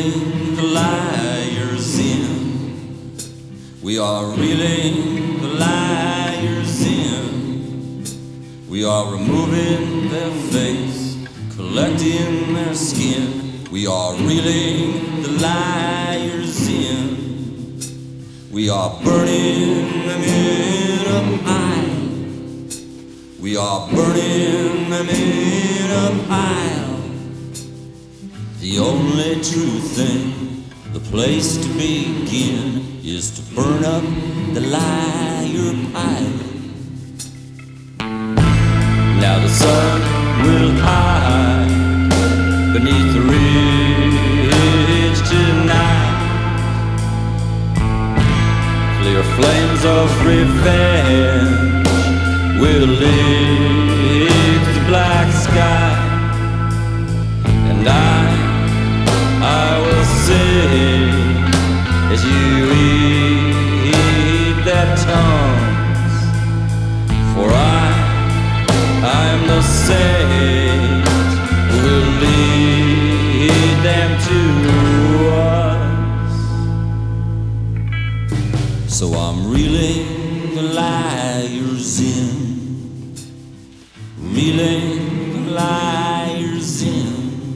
reeling the liars in. We are reeling the liars in. We are removing their face, collecting their skin. We are reeling the liars in. We are burning them in a pile. We are burning them in a pile. The only true thing, the place to begin, is to burn up the liar pile. Now the sun will hide beneath the ridge tonight. Clear flames of revenge will lick the black sky. And I will sing as you eat their tongues. For I am the saint who will lead them to us. So I'm reeling the liars in, reeling the liars in.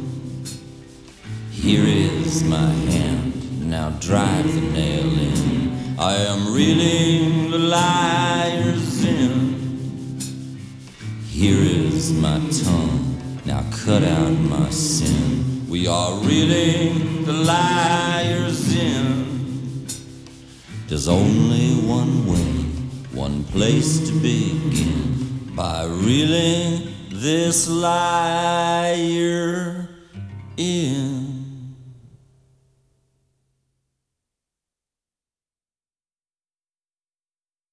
Here is my hand, now drive the nail in. I am reeling the liars in. Here is my tongue, now cut out my sin. We are reeling the liars in. There's only one way, one place to begin, by reeling this liar in.